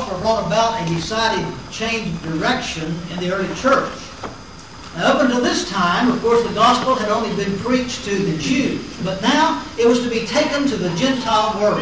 gospel brought about a decided change of direction in the early church. Now, up until this time, of course, the gospel had only been preached to the Jews, but now it was to be taken to the Gentile world.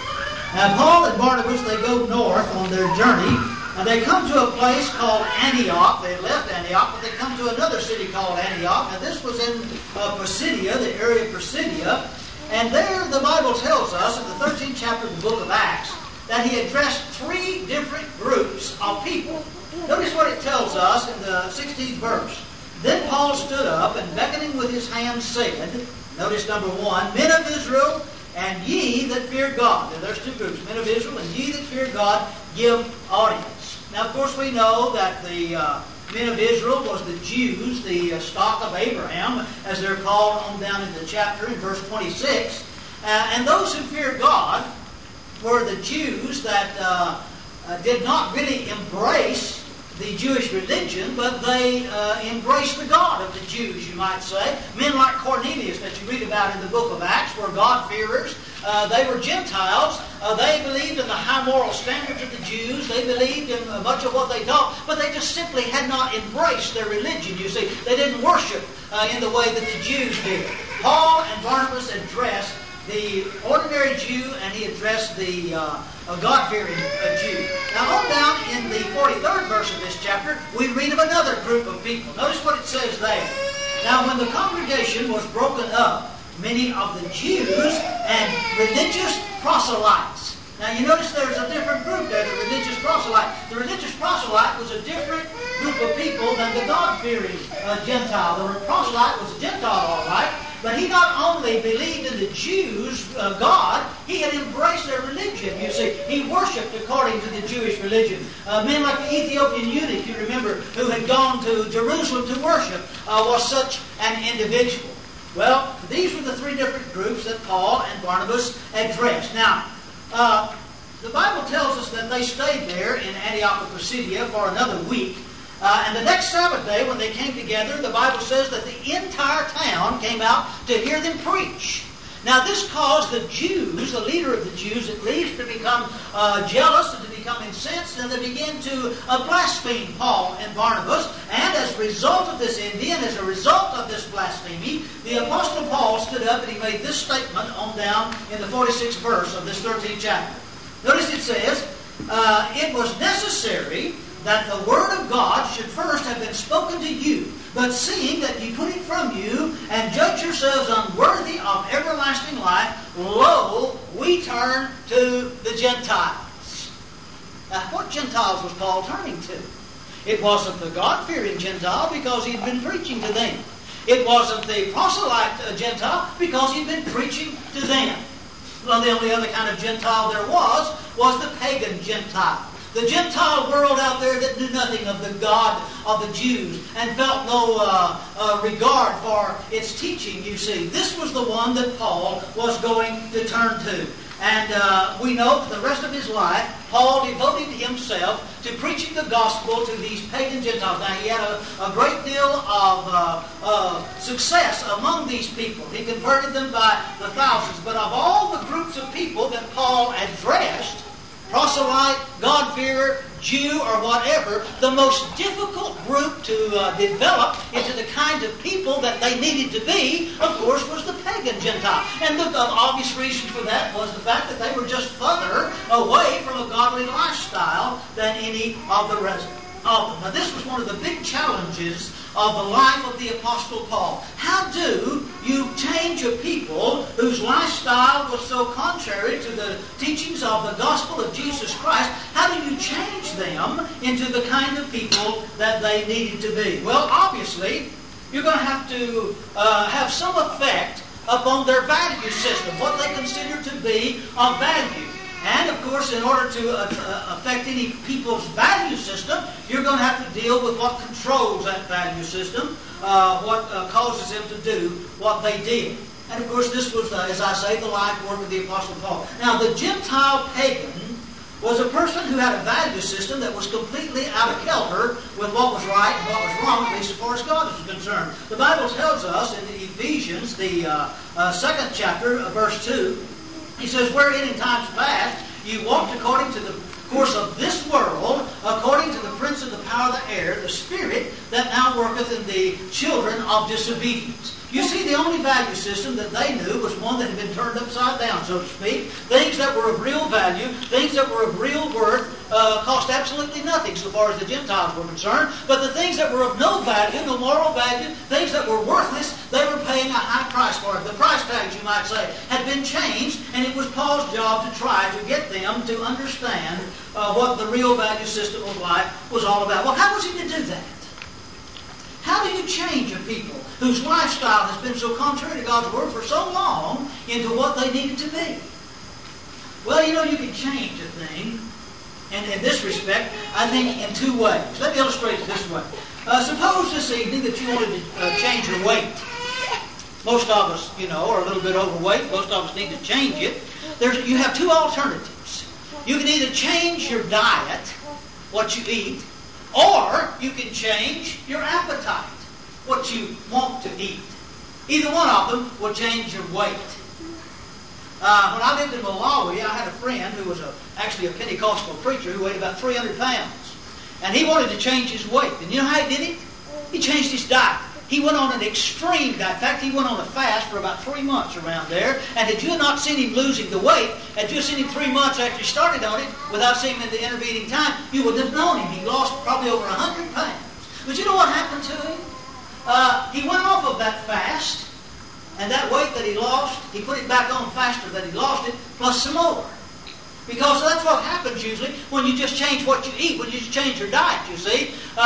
Now, Paul and Barnabas, they go north on their journey, and they come to a place called Antioch. They left Antioch, but they come to another city called Antioch. Now, this was in Pisidia, the area of Pisidia, and there the Bible tells us in the 13th chapter of the book of Acts that he addressed 3 different groups of people. Notice what it tells us in the 16th verse. Then Paul stood up and beckoning with his hand said, notice number 1, Men of Israel, and ye that fear God. Now there's 2 groups, men of Israel and ye that fear God, give audience. Now of course we know that the men of Israel was the Jews, the stock of Abraham, as they're called on down in the chapter in verse 26. And those who fear God were the Jews that did not really embrace the Jewish religion, but they embraced the God of the Jews, you might say. Men like Cornelius that you read about in the book of Acts were God-fearers. They were Gentiles. They believed in the high moral standards of the Jews. They believed in much of what they taught, but they just simply had not embraced their religion, you see. They didn't worship in the way that the Jews did. Paul and Barnabas addressed the ordinary Jew, and he addressed the God-fearing Jew. Now, on down in the 43rd verse of this chapter, we read of another group of people. Notice what it says there. Now, when the congregation was broken up, many of the Jews and religious proselytes. Now, you notice there's a different group there, the religious proselyte. The religious proselyte was a different group of people than the God-fearing Gentile. The proselyte was a Gentile, all right, but he not only believed in the Jews' God, he had embraced their religion, you see. He worshipped according to the Jewish religion. Men like the Ethiopian eunuch, you remember, who had gone to Jerusalem to worship, was such an individual. Well, these were the 3 different groups that Paul and Barnabas addressed. Now, the Bible tells us that they stayed there in Antioch of Pisidia for another week. And the next Sabbath day, when they came together, the Bible says that the entire town came out to hear them preach. Now, this caused the Jews, the leader of the Jews at least, to become jealous and to become incensed, and they began to blaspheme Paul and Barnabas. And as a result of this envy, and as a result of this blasphemy, the Apostle Paul stood up and he made this statement on down in the 46th verse of this 13th chapter. Notice it says, it was necessary that the word of God should first have been spoken to you, but seeing that ye put it from you, and judge yourselves unworthy of everlasting life, lo, we turn to the Gentiles. Now, what Gentiles was Paul turning to? It wasn't the God-fearing Gentile, because he'd been preaching to them. It wasn't the proselyte Gentile, because he'd been preaching to them. Well, the only other kind of Gentile there was the pagan Gentile. The Gentile world out there that knew nothing of the God of the Jews and felt no regard for its teaching, you see. This was the one that Paul was going to turn to. And we know that the rest of his life, Paul devoted himself to preaching the gospel to these pagan Gentiles. Now, he had a great deal of success among these people. He converted them by the thousands. But of all the groups of people that Paul addressed, proselyte, God-fearer, Jew, or whatever, the most difficult group to develop into the kind of people that they needed to be, of course, was the pagan Gentile. And the obvious reason for that was the fact that they were just further away from a godly lifestyle than any of the rest of them. Now, this was one of the big challenges of the life of the Apostle Paul. How do you change a people whose lifestyle was so contrary to the teachings of the gospel of Jesus Christ? How do you change them into the kind of people that they needed to be? Well, obviously, you're going to have some effect upon their value system, what they consider to be of value. And, of course, in order to affect any people's value system, you're going to have to deal with what controls that value system, what causes them to do what they did. And, of course, this was, as I say, the life work of the Apostle Paul. Now, the Gentile pagan was a person who had a value system that was completely out of kilter with what was right and what was wrong, at least as far as God is concerned. The Bible tells us in Ephesians, the 2nd chapter, verse 2, he says, wherein in times past you walked according to the course of this world, according to the prince of the power of the air, the spirit that now worketh in the children of disobedience. You see, the only value system that they knew was one that had been turned upside down, so to speak. Things that were of real value, things that were of real worth, cost absolutely nothing so far as the Gentiles were concerned. But the things that were of no value, no moral value, things that were worthless, they were paying a high price for it. The price tags, you might say, had been changed, and it was Paul's job to try to get them to understand what the real value system of life was all about. Well, how was he to do that? How do you change a people whose lifestyle has been so contrary to God's Word for so long into what they needed to be? Well, you know, you can change a thing, and in this respect, I think in two ways. Let me illustrate it this way. Suppose this evening that you wanted to change your weight. Most of us, you know, are a little bit overweight. Most of us need to change it. You have two alternatives. You can either change your diet, what you eat, or you can change your appetite, what you want to eat. Either one of them will change your weight. When I lived in Malawi, I had a friend who was actually a Pentecostal preacher who weighed about 300 pounds. And he wanted to change his weight. And you know how he did it? He changed his diet. He went on an extreme diet. In fact, he went on a fast for about 3 months around there. And had you not seen him losing the weight, had you seen him 3 months after he started on it, without seeing him in the intervening time, you wouldn't have known him. He lost probably over 100 pounds. But you know what happened to him? He went off of that fast, and that weight that he lost, he put it back on faster than he lost it, plus some more. Because that's what happens usually when you just change what you eat, when you just change your diet, you see.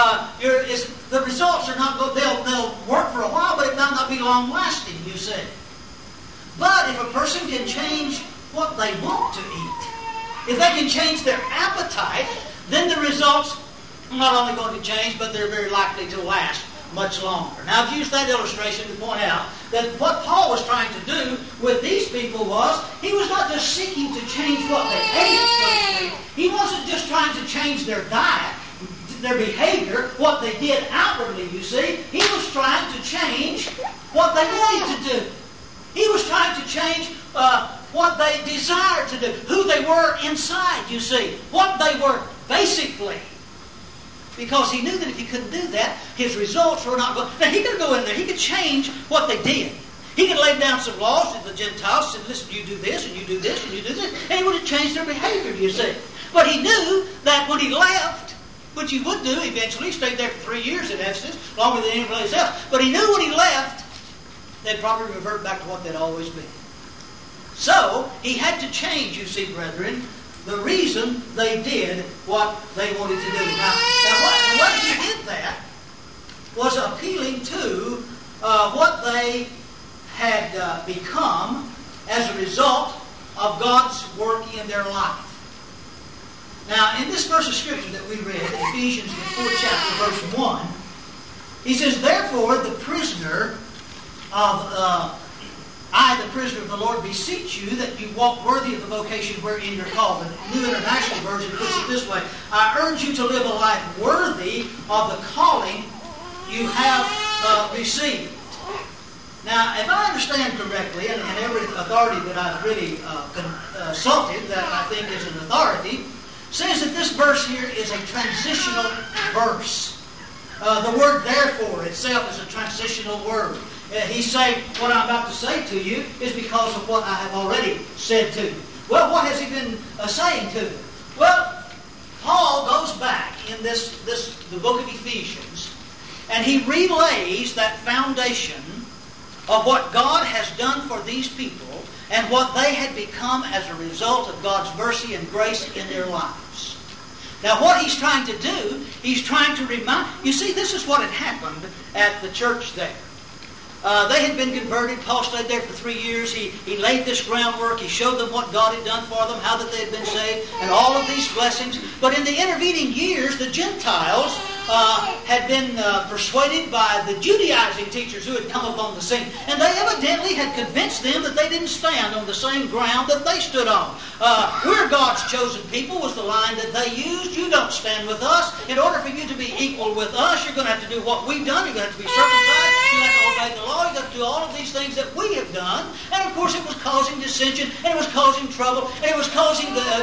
The results are not good. They'll work for a while, but it might not be long-lasting, you see. But if a person can change what they want to eat, if they can change their appetite, then the results are not only going to change, but they're very likely to last much longer. Now, I've used that illustration to point out that what Paul was trying to do with these people was, he was not just seeking to change what they ate, so to speak. He wasn't just trying to change their diet, their behavior, what they did outwardly, you see. He was trying to change what they wanted to do. He was trying to change what they desired to do, who they were inside, you see, what they were basically. Because he knew that if he couldn't do that, his results were not going. Now, he could go in there. He could change what they did. He could lay down some laws to the Gentiles and say, listen, you do this, and you do this, and you do this. And he would have changed their behavior, you see. But he knew that when he left, which he would do eventually, he stayed there for 3 years in Ephesus, longer than anybody else. But he knew when he left, they'd probably revert back to what they'd always been. So, he had to change, you see, brethren, the reason they did what they wanted to do. Now the way he did that was appealing to what they had become as a result of God's work in their life. Now, in this verse of Scripture that we read, Ephesians, the 4th chapter, verse 1, he says, therefore, the prisoner of... I, the prisoner of the Lord, beseech you that you walk worthy of the vocation wherein you're called. The New International Version puts it this way. I urge you to live a life worthy of the calling you have received. Now, if I understand correctly, and every authority that I've really consulted that I think is an authority, says that this verse here is a transitional verse. The word therefore itself is a transitional word. He's saying, what I'm about to say to you is because of what I have already said to you. Well, what has he been saying to them? Well, Paul goes back in the book of Ephesians, and he relays that foundation of what God has done for these people and what they had become as a result of God's mercy and grace in their lives. Now, what he's trying to do, he's trying to remind... You see, this is what had happened at the church there. They had been converted. Paul stayed there for 3 years. He laid this groundwork. He showed them what God had done for them, how that they had been saved, and all of these blessings. But in the intervening years, the Gentiles had been persuaded by the Judaizing teachers who had come upon the scene. And they evidently had convinced them that they didn't stand on the same ground that they stood on. We're God's chosen people was the line that they used. You don't stand with us. In order for you to be equal with us, you're going to have to do what we've done. You're going to have to be circumcised. You have to obey the law. You've got to do all of these things that we have done. And of course it was causing dissension, and it was causing trouble, and it was causing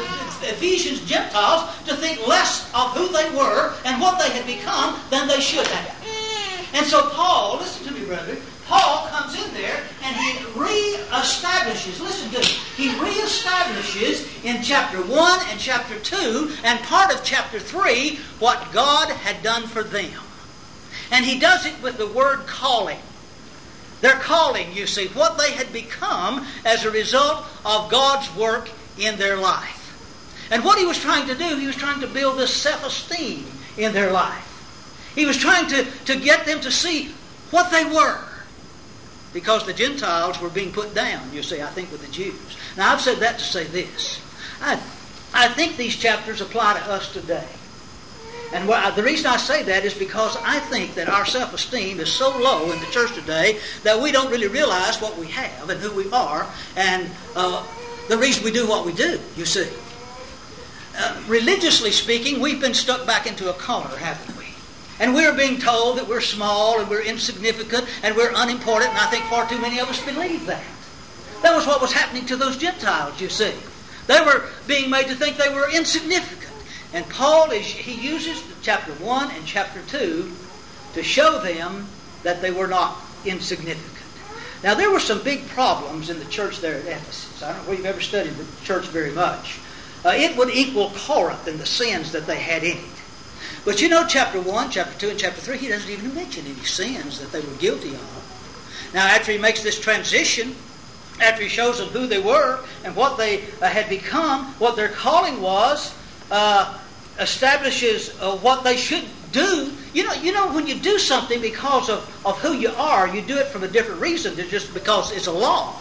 Ephesians Gentiles to think less of who they were and what they had become than they should have. And so Paul, listen to me, brother, Paul comes in there and he reestablishes, listen to me, he reestablishes in chapter 1 and chapter 2 and part of chapter 3 what God had done for them. And he does it with the word calling. Their calling, you see, what they had become as a result of God's work in their life. And what he was trying to do, he was trying to build this self-esteem in their life. He was trying to get them to see what they were. Because the Gentiles were being put down, you see, I think, with the Jews. Now, I've said that to say this. I think these chapters apply to us today. And the reason I say that is because I think that our self-esteem is so low in the church today that we don't really realize what we have and who we are and the reason we do what we do, you see. Religiously speaking, we've been stuck back into a corner, haven't we? And we're being told that we're small and we're insignificant and we're unimportant, and I think far too many of us believe that. That was what was happening to those Gentiles, you see. They were being made to think they were insignificant. And Paul, he uses chapter 1 and chapter 2 to show them that they were not insignificant. Now, there were some big problems in the church there at Ephesus. I don't know if you've ever studied the church very much. It would equal Corinth in the sins that they had in it. But you know, chapter 1, chapter 2, and chapter 3, he doesn't even mention any sins that they were guilty of. Now, after he makes this transition, after he shows them who they were and what they had become, what their calling was, establishes what they should do. You know, when you do something because of who you are, you do it from a different reason than just because it's a law.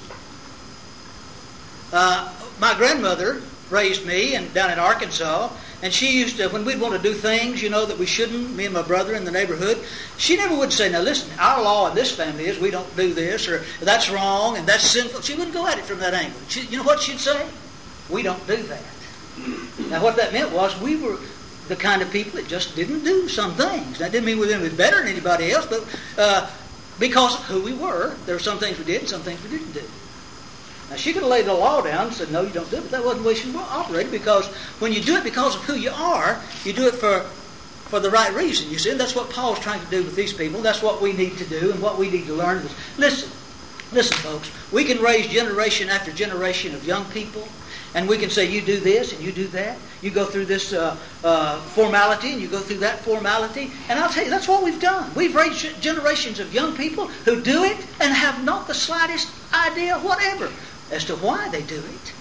My grandmother raised me down in Arkansas, and she used to, when we'd want to do things, that we shouldn't, me and my brother in the neighborhood, she never would say, now listen, our law in this family is we don't do this, or that's wrong, and that's sinful. She wouldn't go at it from that angle. You know what she'd say? We don't do that. Now what that meant was we were the kind of people that just didn't do some things. That didn't mean we were better than anybody else, but because of who we were, there were some things we did and some things we didn't do. Now, she could have laid the law down and said, no, you don't do it. But that wasn't the way she operated, because when you do it because of who you are, you do it for the right reason, you see. And that's what Paul's trying to do with these people. That's what we need to do and what we need to learn. Listen, folks. We can raise generation after generation of young people, and we can say, you do this and you do that. You go through this formality and you go through that formality. And I'll tell you, that's what we've done. We've raised generations of young people who do it and have not the slightest idea whatever as to why they do it.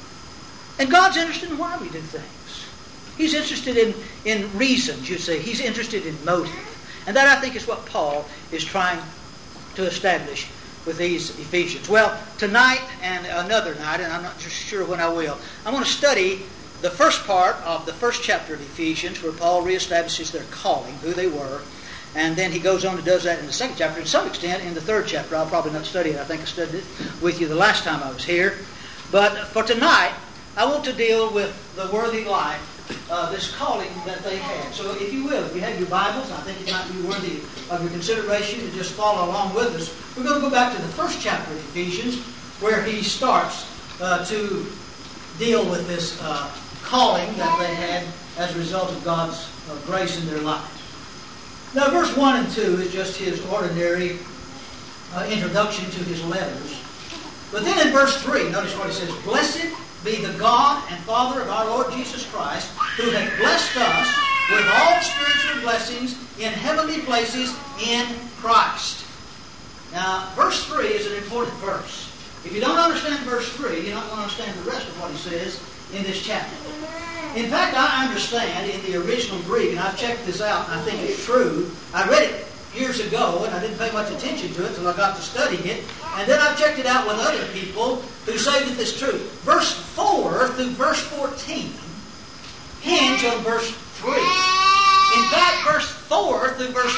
And God's interested in why we do things. He's interested in reasons, you see. He's interested in motive. And that, I think, is what Paul is trying to establish with these Ephesians. Well, tonight and another night, and I'm not just sure when I will, I'm going to study the first part of the first chapter of Ephesians, where Paul reestablishes their calling, who they were, and then he goes on and does that in the second chapter. To some extent, in the third chapter, I'll probably not study it. I think I studied it with you the last time I was here. But for tonight, I want to deal with the worthy life, this calling that they had. So if you will, if you have your Bibles, I think it might be worthy of your consideration to just follow along with us. We're going to go back to the first chapter of Ephesians, where he starts to deal with this calling that they had as a result of God's grace in their lives. Now, verse 1 and 2 is just his ordinary introduction to his letters. But then in verse 3, notice what he says, Blessed be the God and Father of our Lord Jesus Christ, who hath blessed us with all spiritual blessings in heavenly places in Christ. Now, verse 3 is an important verse. If you don't understand verse 3, you're not going to understand the rest of what he says in this chapter. In fact, I understand in the original Greek, and I've checked this out, and I think it's true. I read it years ago, and I didn't pay much attention to it until I got to studying it. And then I've checked it out with other people who say that it's true. Verse 4 through verse 14 hinge on verse 3. In fact, verse 4 through verse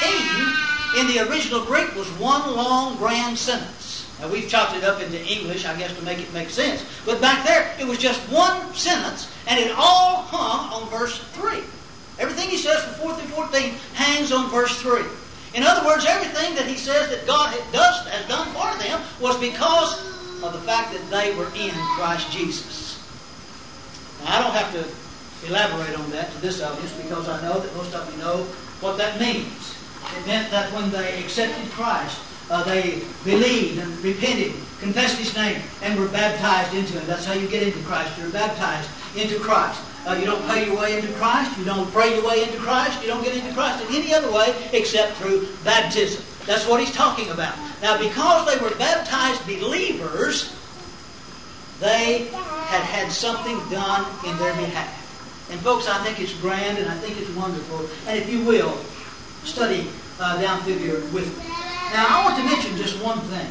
14 in the original Greek was one long grand sentence. Now, we've chopped it up into English, I guess, to make it make sense. But back there, it was just one sentence, and it all hung on verse 3. Everything he says from 4 through 14 hangs on verse 3. In other words, everything that he says that God has done for them was because of the fact that they were in Christ Jesus. have to elaborate on that to this audience because I know that most of you know what that means. It meant that when they accepted Christ, they believed and repented, confessed His name, and were baptized into Him. That's how you get into Christ. You're baptized into Christ. You don't pay your way into Christ. You don't pray your way into Christ. You don't get into Christ in any other way except through baptism. That's what he's talking about. Now, because they were baptized believers, they had had something done in their behalf. And folks, I think it's grand and I think it's wonderful. And if you will, study down through here with me. Now, I want to mention just one thing.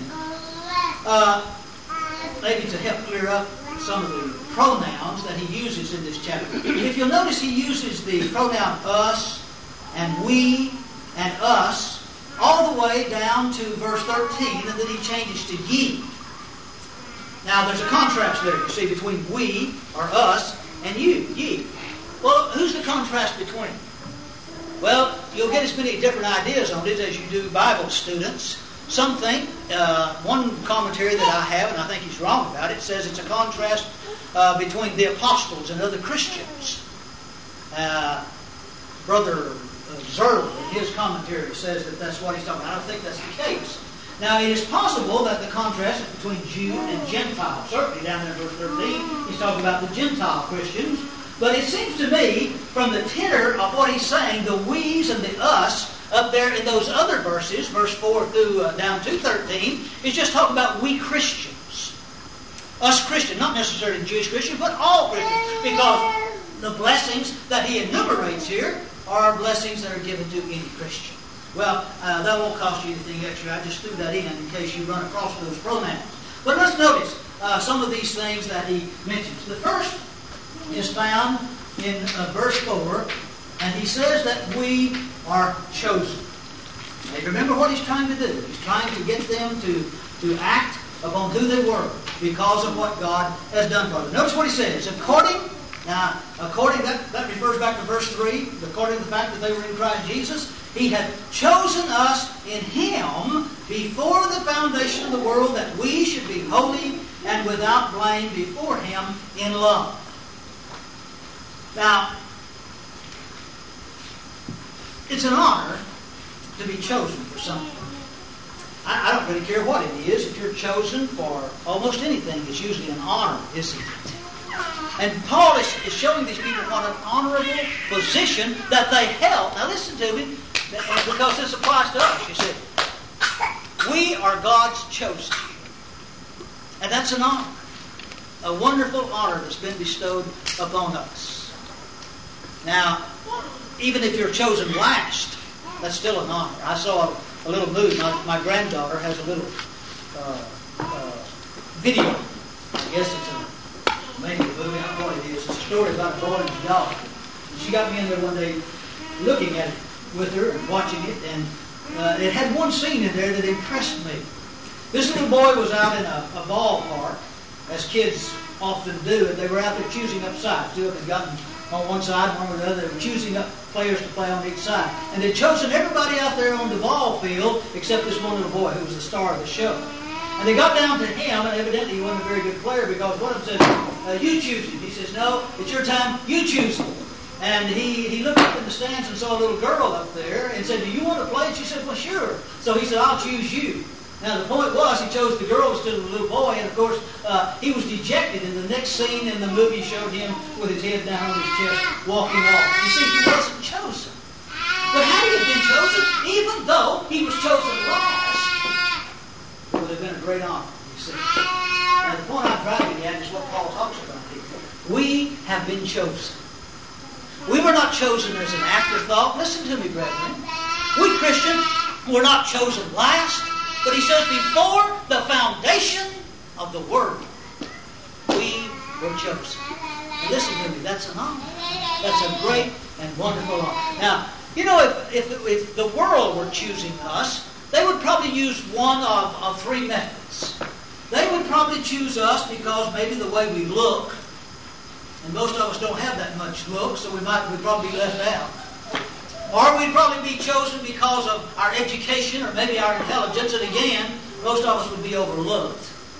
Maybe to help clear up some of the pronouns that he uses in this chapter. If you'll notice, he uses the pronoun us and we and us all the way down to verse 13, and then he changes to ye. Now, there's a contrast there, you see, between we, or us, and you, ye. Well, who's the contrast between? Well, you'll get as many different ideas on it as you do Bible students. Some think, one commentary that I have, and I think he's wrong about it, says it's a contrast between the apostles and other Christians. Brother Zerl, in his commentary, says that that's what he's talking about. I don't think that's the case. Now, it is possible that the contrast is between Jew and Gentile. Certainly, down there in verse 13, he's talking about the Gentile Christians. But it seems to me, from the tenor of what he's saying, the we's and the us, up there in those other verses, verse 4 through down to 13, is just talking about we Christians. Us Christians, not necessarily Jewish Christians, but all Christians. Because the blessings that he enumerates here are blessings that are given to any Christian. Well, that won't cost you anything extra. I just threw that in case you run across those pronouns. But let's notice some of these things that he mentions. The first is found in verse 4, and he says that we are chosen. Now, you remember what he's trying to do. He's trying to get them to act upon who they were because of what God has done for them. Notice what he says. According, that refers back to verse 3, according to the fact that they were in Christ Jesus, He had chosen us in Him before the foundation of the world that we should be holy and without blame before Him in love. Now, it's an honor to be chosen for something. I don't really care what it is. If you're chosen for almost anything, it's usually an honor, isn't it? And Paul is showing these people what an honorable position that they held. Now listen to me, because this applies to us, you see. We are God's chosen. And that's an honor. A wonderful honor that's been bestowed upon us. Now, even if you're chosen last, that's still an honor. I saw a little movie. My granddaughter has a little video. I guess it's maybe a movie. I don't know what it is. It's a story about a boy and his dog. And she got me in there one day looking at it with her and watching it. And it had one scene in there that impressed me. This little boy was out in a ballpark, as kids often do, and they were out there choosing up sides. Two of them had gotten on one side, one on the other. They were choosing up players to play on each side. And they'd chosen everybody out there on the ball field except this one little boy who was the star of the show. And they got down to him, and evidently he wasn't a very good player because one of them said, you choose him. He says, no, it's your time, you choose him. And he looked up in the stands and saw a little girl up there and said, do you want to play? And she said, well, sure. So he said, I'll choose you. Now, the point was, he chose the girl instead of the little boy, and of course, he was dejected. And the next scene in the movie showed him with his head down on his chest, walking off. You see, he wasn't chosen. But had he have been chosen, even though he was chosen last, it would have been a great honor, you see. Now, the point I'm driving at is what Paul talks about here. We have been chosen. We were not chosen as an afterthought. Listen to me, brethren. We Christians were not chosen last. But he says, before the foundation of the world, we were chosen. And listen to me, that's an honor. That's a great and wonderful honor. Now, you know, if the world were choosing us, they would probably use one of three methods. They would probably choose us because maybe the way we look, and most of us don't have that much look, so we'd probably be left out. Or we'd probably be chosen because of our education or maybe our intelligence, and again, most of us would be overlooked.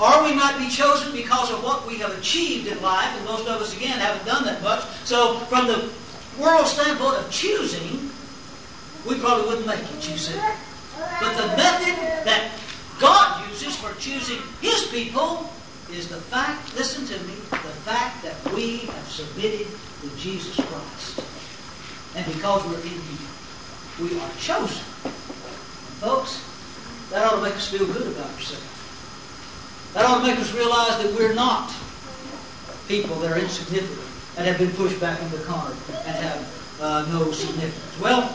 Or we might be chosen because of what we have achieved in life, and most of us, again, haven't done that much. So from the world standpoint of choosing, we probably wouldn't make it, you see. But the method that God uses for choosing His people is the fact, listen to me, the fact that we have submitted to Jesus Christ. And because we're in Him, we are chosen. And folks, that ought to make us feel good about ourselves. That ought to make us realize that we're not people that are insignificant and have been pushed back in the corner and have no significance. Well,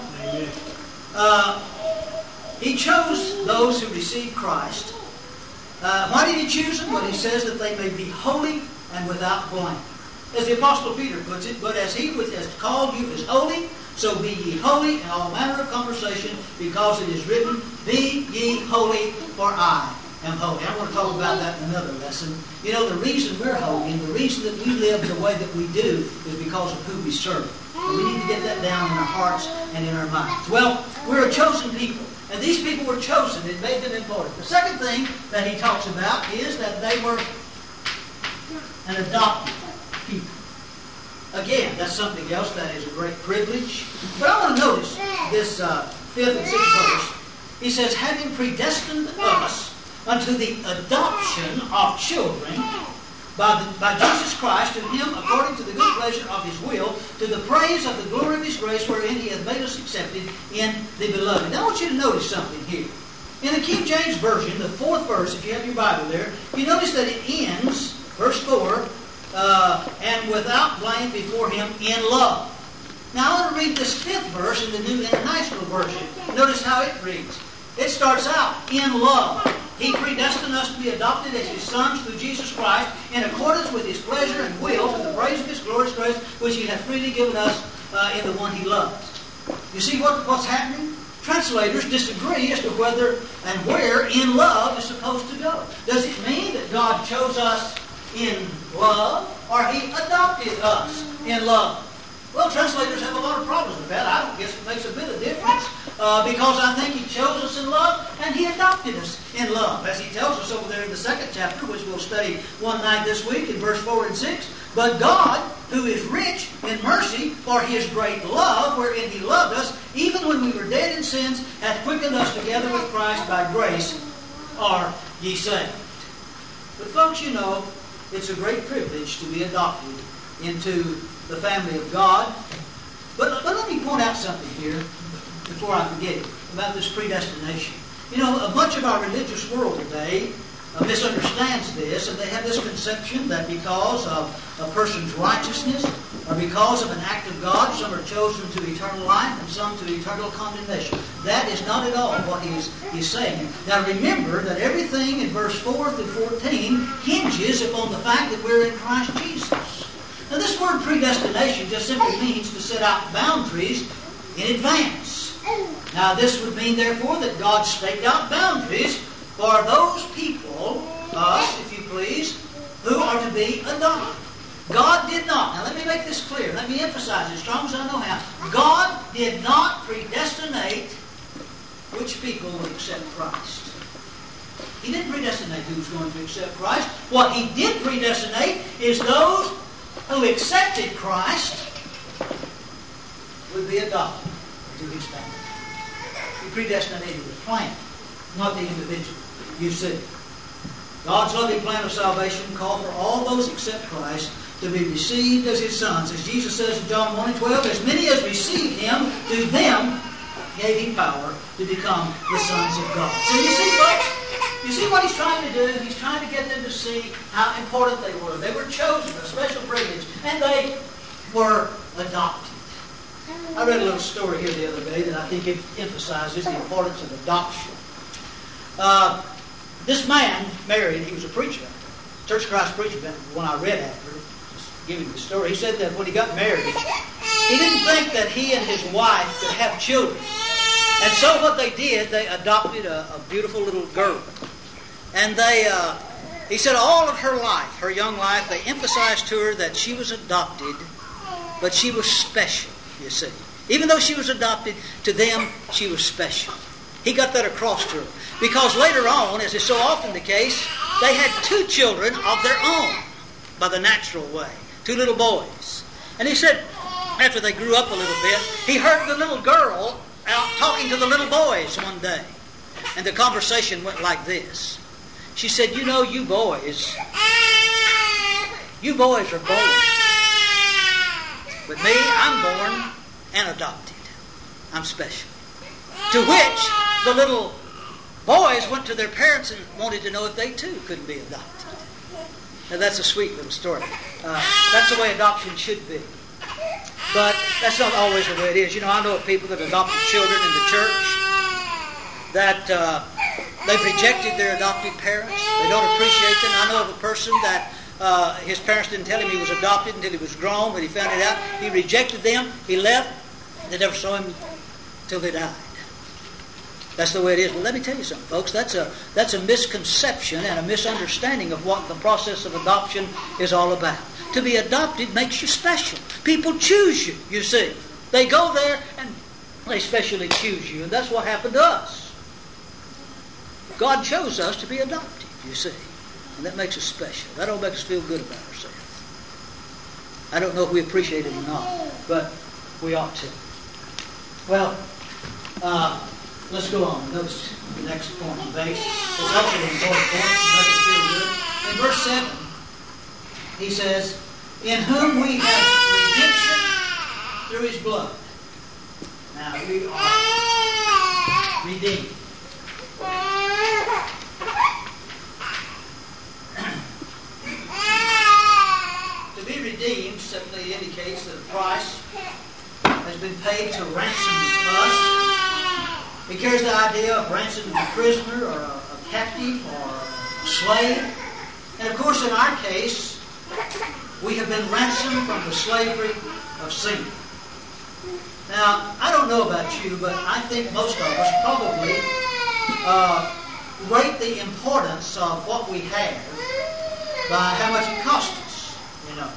He chose those who received Christ. Why did He choose them? Well, He says that they may be holy and without blame. As the Apostle Peter puts it, but as He has called you as holy, so be ye holy in all manner of conversation, because it is written, be ye holy, for I am holy. I want to talk about that in another lesson. You know, the reason we're holy and the reason that we live the way that we do is because of who we serve. And we need to get that down in our hearts and in our minds. Well, we're a chosen people. And these people were chosen. It made them important. The second thing that he talks about is that they were an adopted people. Again, that's something else that is a great privilege. But I want to notice this 5th and 6th verse. He says, having predestined us unto the adoption of children by Jesus Christ, to Him according to the good pleasure of His will, to the praise of the glory of His grace, wherein He hath made us accepted in the Beloved. Now I want you to notice something here. In the King James Version, the 4th verse, if you have your Bible there, you notice that it ends, verse 4, and without blame before Him in love. Now I want to read this 5th verse in the New International Version. Notice how it reads. It starts out, in love. He predestined us to be adopted as His sons through Jesus Christ, in accordance with His pleasure and will, to the praise of His glorious grace, which He hath freely given us in the one He loves. You see what's happening? Translators disagree as to whether and where in love is supposed to go. Does it mean that God chose us in love, or He adopted us in love? Well, translators have a lot of problems with that. I don't guess it makes a bit of difference because I think He chose us in love and He adopted us in love. As He tells us over there in the 2nd chapter, which we'll study one night this week in verse 4 and 6. But God, who is rich in mercy for His great love, wherein He loved us, even when we were dead in sins, hath quickened us together with Christ. By grace are ye saved. But folks, you know, it's a great privilege to be adopted into the family of God. But let me point out something here before I forget it about this predestination. You know, much of our religious world today misunderstands this, and they have this conception that because of a person's righteousness or because of an act of God, some are chosen to eternal life and some to eternal condemnation. That is not at all what he's saying. Now remember that everything in verse 4 through 14 hinges upon the fact that we're in Christ Jesus. Now this word predestination just simply means to set out boundaries in advance. Now this would mean therefore that God staked out boundaries for those people, us if you please, who are to be adopted. God did not, now let me make this clear, let me emphasize as strong as I know how, God did not predestinate which people would accept Christ. He didn't predestinate who was going to accept Christ. What He did predestinate is those who accepted Christ would be adopted to His family. He predestinated the plan, not the individual. You see, God's loving plan of salvation called for all those who accept Christ to be received as His sons. As Jesus says in John 1:12, as many as received Him, to them gave He power to become the sons of God. So you see, folks, you see what He's trying to do? He's trying to get them to see how important they were. They were chosen, a special privilege, and they were adopted. I read a little story here the other day that I think it emphasizes the importance of adoption. This man married, he was a preacher, Church of Christ preacher, when I read after, just giving the story. He said that when he got married, he didn't think that he and his wife could have children. And so what they did, they adopted a beautiful little girl. And he said all of her life, her young life, they emphasized to her that she was adopted, but she was special, you see. Even though she was adopted, to them, she was special. He got that across to her. Because later on, as is so often the case, they had 2 children of their own by the natural way, 2 little boys. And he said, after they grew up a little bit, he heard the little girl out talking to the little boys one day. And the conversation went like this. She said, you know, you boys are born. But me, I'm born and adopted. I'm special. To which the little boys went to their parents and wanted to know if they too couldn't be adopted. Now that's a sweet little story. That's the way adoption should be. But that's not always the way it is. You know, I know of people that adopted children in the church that they've rejected their adopted parents. They don't appreciate them. I know of a person that his parents didn't tell him he was adopted until he was grown. When he found it out, he rejected them. He left. They never saw him till they died. That's the way it is. Well, let me tell you something, folks. That's a misconception and a misunderstanding of what the process of adoption is all about. To be adopted makes you special. People choose you, you see. They go there and they specially choose you. And that's what happened to us. God chose us to be adopted, you see. And that makes us special. That don't make us feel good about ourselves. I don't know if we appreciate it or not, but we ought to. Well, let's go on. Notice the next point in base. It's also an important point to make us feel good. In verse 7, he says, in whom we have redemption through his blood. Now, we are redeemed. To be redeemed simply indicates that a price has been paid to ransom us. It carries the idea of ransoming a prisoner or a captive or a slave. And of course, in our case, we have been ransomed from the slavery of sin. Now, I don't know about you, but I think most of us probably rate the importance of what we have by how much it costs us, you know.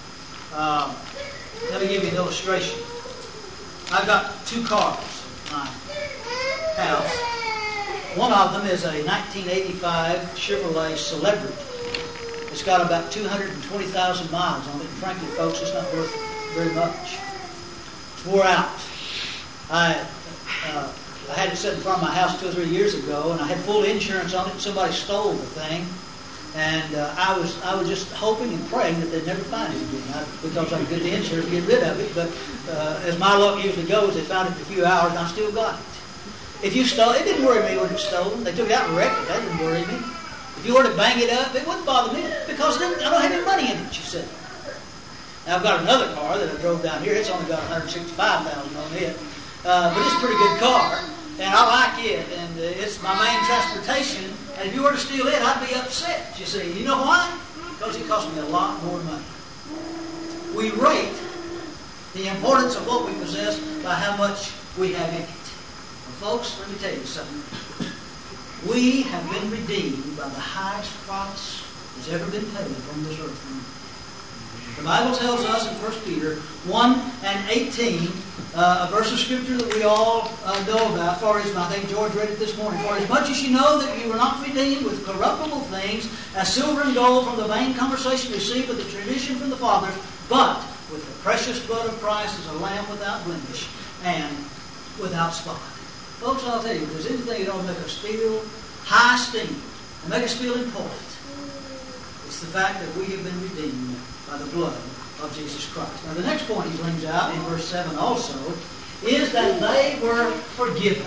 Let me give you an illustration. I've got 2 cars in my house. One of them is a 1985 Chevrolet Celebrity. It's got about 220,000 miles on it. And frankly, folks, it's not worth very much. It's wore out. I had it set in front of my house 2 or 3 years ago, and I had full insurance on it, and somebody stole the thing. And I was just hoping and praying that they'd never find it again, because I could get the insurance to get rid of it. But as my luck usually goes, they found it in a few hours, and I still got it. If you stole it, didn't worry me when it was stolen. They took it out and wrecked it. That didn't worry me. If you were to bang it up, it wouldn't bother me, because I don't have any money in it, you see. Now, I've got another car that I drove down here. It's only got 165,000 on it. But it's a pretty good car, and I like it, and it's my main transportation. And if you were to steal it, I'd be upset, you see. You know why? Because it cost me a lot more money. We rate the importance of what we possess by how much we have in it. Well, folks, let me tell you something. We have been redeemed by the highest price that's ever been paid on this earth. The Bible tells us in 1 Peter 1:18, a verse of Scripture that we all know about. I think George read it this morning. For as much as you know that you were not redeemed with corruptible things, as silver and gold from the vain conversation received with the tradition from the fathers, but with the precious blood of Christ as a lamb without blemish and without spot. Folks, I'll tell you, if there's anything that ought to make us feel high esteem and make us feel important, it's the fact that we have been redeemed by the blood of Jesus Christ. Now, the next point he brings out in verse 7 also is that they were forgiven.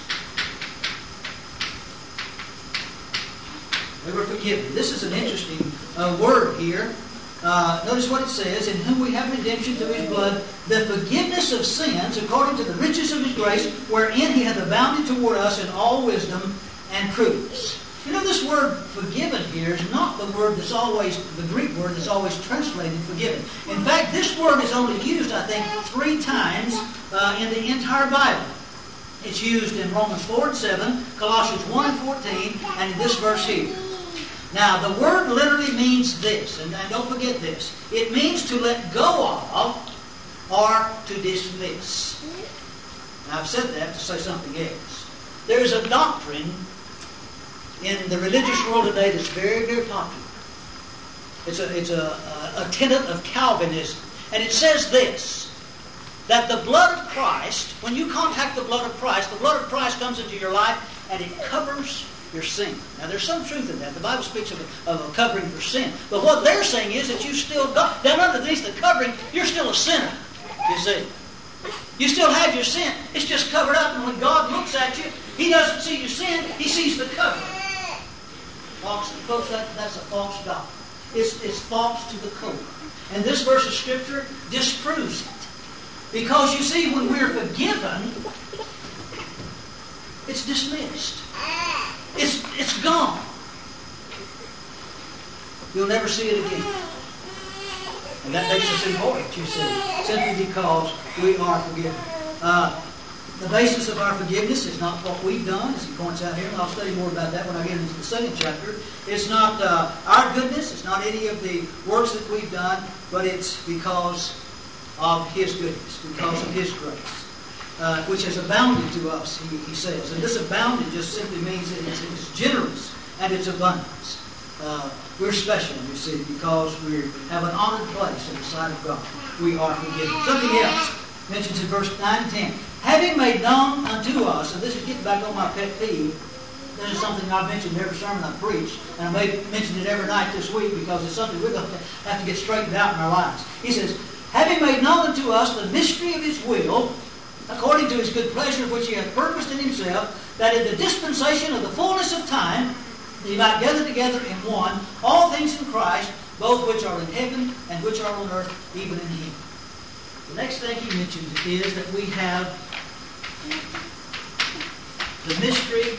They were forgiven. This is an interesting word here. Notice what it says, in whom we have redemption through his blood, the forgiveness of sins according to the riches of his grace, wherein he hath abounded toward us in all wisdom and prudence. You know, this word forgiven here is not the word that's always, the Greek word that's always translated forgiven. In fact, this word is only used, I think, 3 times in the entire Bible. It's used in Romans 4:7, Colossians 1:14, and in this verse here. Now, the word literally means this, and don't forget this. It means to let go of or to dismiss. Now, I've said that to say something else. There is a doctrine in the religious world today that's very, very popular. It's a tenet of Calvinism. And it says this, that the blood of Christ, when you contact the blood of Christ comes into your life and it covers your sin. Now there's some truth in that. The Bible speaks of a covering for sin. But what they're saying is that you still got, down underneath the covering, you're still a sinner. You see. You still have your sin. It's just covered up, and when God looks at you, He doesn't see your sin, He sees the covering. Folks, that's a false doctrine. It's false to the core. And this verse of Scripture disproves it. Because you see, when we're forgiven, it's dismissed. It's gone. You'll never see it again. And that makes us important, you see, simply because we are forgiven. The basis of our forgiveness is not what we've done, as he points out here, and I'll study more about that when I get into the second chapter. It's not our goodness, it's not any of the works that we've done, but it's because of His goodness, because of His grace, which has abounded to us, he says. And this abounded just simply means that it's generous and it's abundance. We're special, you see, because we have an honored place in the sight of God. We are forgiven. Something else mentions in verse 9 and 10. Having made known unto us, and this is getting back on my pet peeve. This is something I've mentioned in every sermon I've preached, and I may mention it every night this week because it's something we're going to have to get straightened out in our lives. He says, having made known unto us the mystery of His will, according to His good pleasure which He hath purposed in Himself, that in the dispensation of the fullness of time, He might gather together in one all things in Christ, both which are in heaven and which are on earth, even in Him. The next thing he mentions is that we have the mystery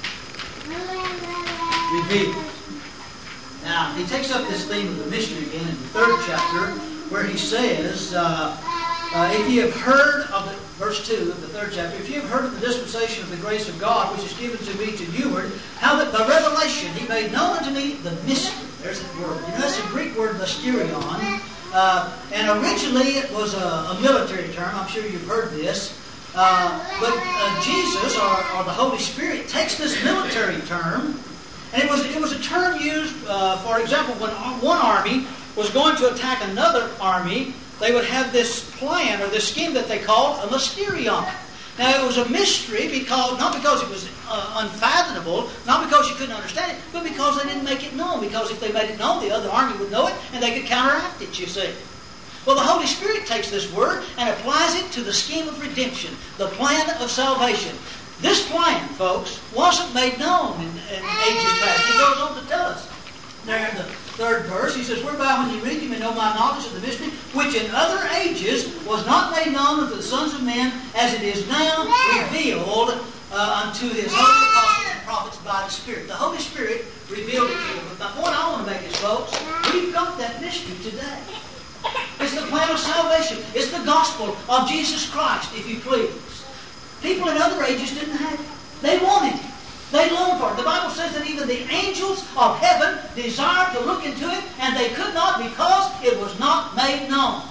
revealed. Now, he takes up this theme of the mystery again in the third chapter, where he says, if you have heard of the, verse 2 of the third chapter, if you have heard of the dispensation of the grace of God, which is given to me to youward, how that by revelation He made known unto me the mystery. There's that word. You know, that's the Greek word mysterion. And originally it was a military term. I'm sure you've heard this. But Jesus, or the Holy Spirit, takes this military term, and it was a term used, for example, when one army was going to attack another army, they would have this plan or this scheme that they called a mysterion. Now, it was a mystery because not because it was unfathomable, not because you couldn't understand it, but because they didn't make it known. Because if they made it known, the other army would know it, and they could counteract it, you see. Well, the Holy Spirit takes this word and applies it to the scheme of redemption, the plan of salvation. This plan, folks, wasn't made known in ages past. He goes on to tell us there in the third verse. He says, whereby when you read, you may know my knowledge of the mystery, which in other ages was not made known unto the sons of men, as it is now revealed unto His holy apostles and prophets by the Spirit. The Holy Spirit revealed it to them. But the point I want to make is, folks, we've got that mystery today. It's the plan of salvation. It's the gospel of Jesus Christ, if you please. People in other ages didn't have it. They wanted it. They longed for it. The Bible says that even the angels of heaven desired to look into it, and they could not because it was not made known.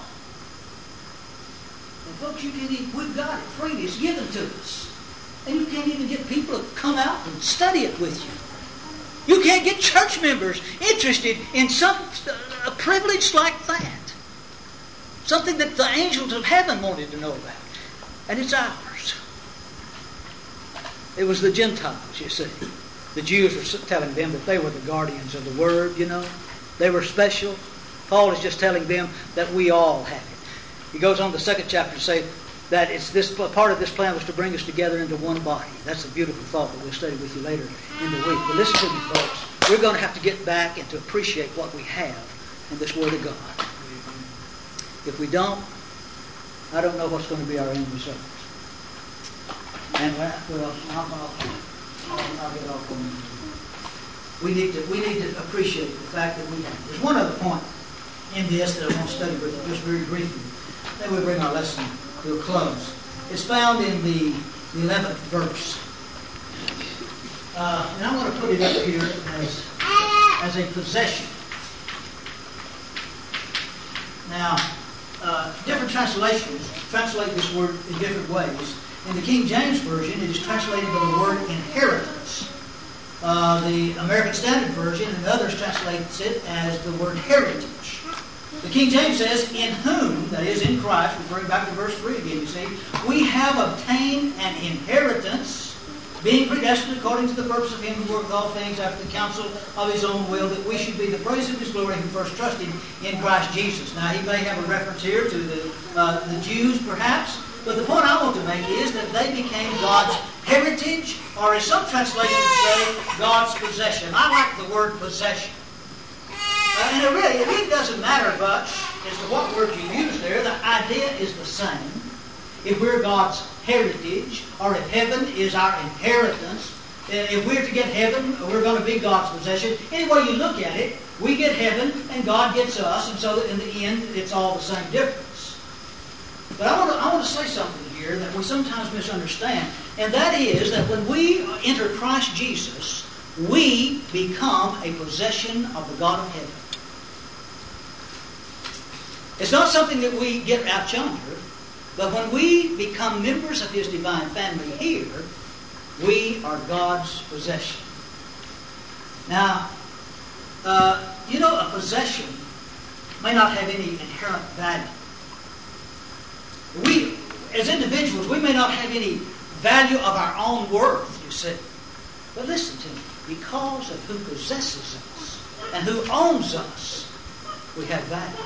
And folks, we've got it freely. It's given to us. And you can't even get people to come out and study it with you. You can't get church members interested in a privilege like that. Something that the angels of heaven wanted to know about. And it's ours. It was the Gentiles, you see. The Jews were telling them that they were the guardians of the Word, you know. They were special. Paul is just telling them that we all have it. He goes on the second chapter to say that part of this plan was to bring us together into one body. That's a beautiful thought that we'll study with you later in the week. But listen to me, folks. We're going to have to get back and to appreciate what we have in this Word of God. If we don't, I don't know what's going to be our end result. And I'll get off on it. We need to appreciate the fact that we have. There's one other point in this that I want to study with you just very briefly. Then we'll bring our lesson to a close. It's found in the 11th verse. And I'm going to put it up here as a possession. Now, different translations translate this word in different ways. In the King James Version, it is translated by the word inheritance. The American Standard Version and others translates it as the word heritage. The King James says, in whom, that is in Christ, referring back to verse 3 again, you see, we have obtained an inheritance, being predestined according to the purpose of Him who worketh all things after the counsel of His own will, that we should be the praise of His glory who first trusted in Christ Jesus. Now, he may have a reference here to the Jews, perhaps, but the point I want to make is that they became God's heritage, or as some translations say, God's possession. I like the word possession. And it really doesn't matter much as to what word you use there. The idea is the same. If we're God's heritage, or if heaven is our inheritance, if we're to get heaven, we're going to be God's possession. Any way you look at it, we get heaven and God gets us, and so that in the end it's all the same difference. But I want to say something here that we sometimes misunderstand, and that is that when we enter Christ Jesus, we become a possession of the God of heaven. It's not something that we get out yonder, but when we become members of His divine family here, we are God's possession. Now, a possession may not have any inherent value. We, as individuals, we may not have any value of our own worth, you see. But listen to me. Because of who possesses us and who owns us, we have value.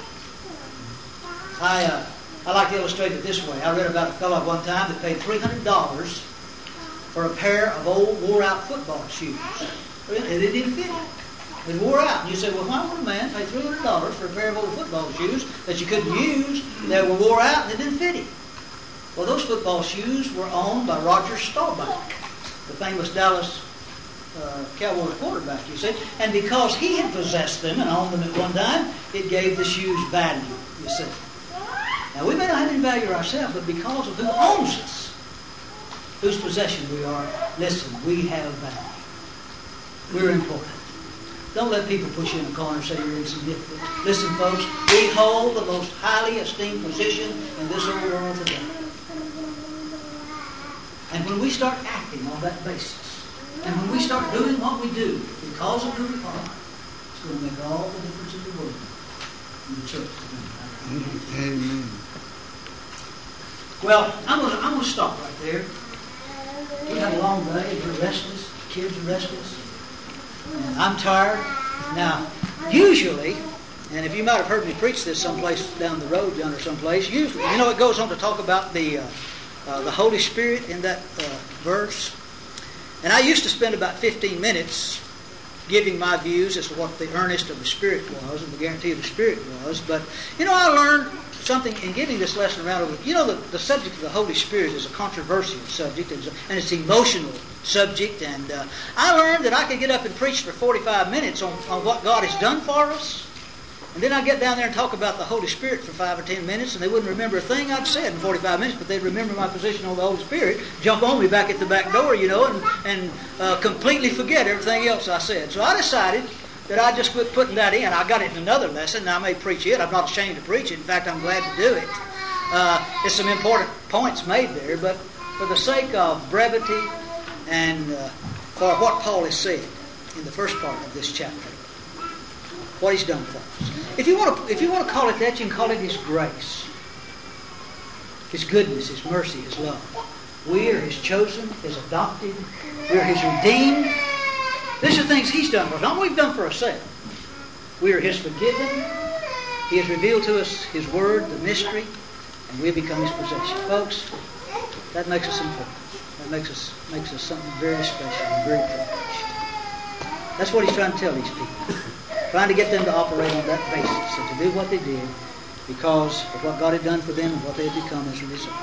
I like to illustrate it this way. I read about a fellow one time that paid $300 for a pair of old, wore-out football shoes. And it didn't fit him. It wore out. And you say, well, why would a man pay $300 for a pair of old football shoes that you couldn't use, that were wore out, and it didn't fit him? Well, those football shoes were owned by Roger Staubach, the famous Dallas Cowboys quarterback, you see. And because he had possessed them and owned them at one time, it gave the shoes value, you see. Now, we may not have any value ourselves, but because of who owns us, whose possession we are, listen, we have value. We're important. Don't let people push you in a corner and say you're insignificant. Listen, folks, we hold the most highly esteemed position in this old world today. And when we start acting on that basis, and when we start doing what we do because of who we are, it's going to make all the difference in the world in the church today. Amen. Well, I'm going to stop right there. We had a long day. We're restless. Kids are restless. And I'm tired. Now, usually, and if you might have heard me preach this someplace down the road yonder someplace, usually, it goes on to talk about the Holy Spirit in that verse. And I used to spend about 15 minutes giving my views as to what the earnest of the Spirit was and the guarantee of the Spirit was. But, I learned something in giving this lesson around. The subject of the Holy Spirit is a controversial subject, and it's an emotional subject. And I learned that I could get up and preach for 45 minutes on what God has done for us. And then I'd get down there and talk about the Holy Spirit for 5 or 10 minutes, and they wouldn't remember a thing I'd said in 45 minutes, but they'd remember my position on the Holy Spirit, jump on me back at the back door, and completely forget everything else I said. So I decided that I just quit putting that in. I got it in another lesson, and I may preach it. I'm not ashamed to preach it. In fact, I'm glad to do it. There's some important points made there, but for the sake of brevity and for what Paul has said in the first part of this chapter, what he's done for us. If you want to call it that, you can call it His grace, His goodness, His mercy, His love. We are His chosen, His adopted. We are His redeemed. These are things He's done for us, not what we've done for ourselves. We are His forgiven. He has revealed to us His Word, the mystery, and we have become His possession. Folks, that makes us important. That makes us something very special and very privileged. That's what He's trying to tell these people. Trying to get them to operate on that basis and to do what they did because of what God had done for them and what they had become as a result.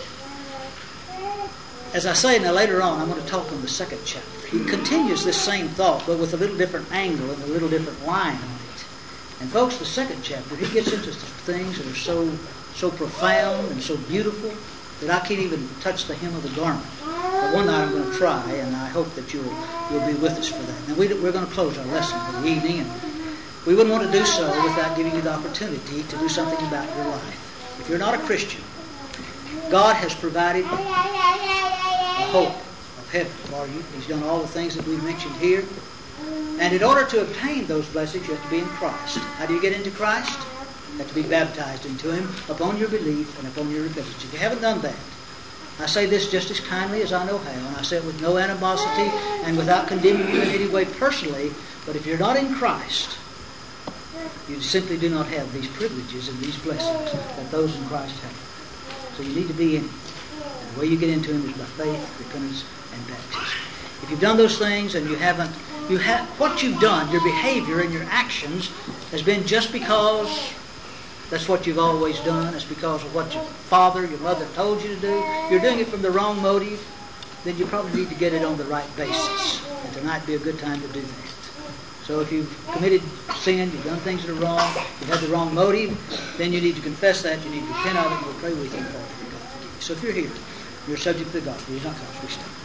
As I say now later on, I'm going to talk on the second chapter. He continues this same thought, but with a little different angle and a little different line on it. And folks, the second chapter, he gets into things that are so profound and so beautiful that I can't even touch the hem of the garment. But one night I'm going to try, and I hope that you'll be with us for that. Now we're going to close our lesson for the evening, and we wouldn't want to do so without giving you the opportunity to do something about your life. If you're not a Christian, God has provided a hope of heaven for you. He's done all the things that we've mentioned here. And in order to obtain those blessings, you have to be in Christ. How do you get into Christ? You have to be baptized into Him upon your belief and upon your repentance. If you haven't done that, I say this just as kindly as I know how, and I say it with no animosity and without condemning you in any way personally, but if you're not in Christ, you simply do not have these privileges and these blessings that those in Christ have. So you need to be in Him. And the way you get into Him is by faith, repentance, and baptism. If you've done those things and what you've done, your behavior and your actions has been just because that's what you've always done, it's because of what your father, your mother told you to do, you're doing it from the wrong motive, then you probably need to get it on the right basis. And tonight would be a good time to do that. So if you've committed sin, you've done things that are wrong, you've had the wrong motive, then you need to confess that, you need to repent of it, and we'll pray with you and God forgive you. So if you're here, you're subject to the gospel, he's not cause we stand.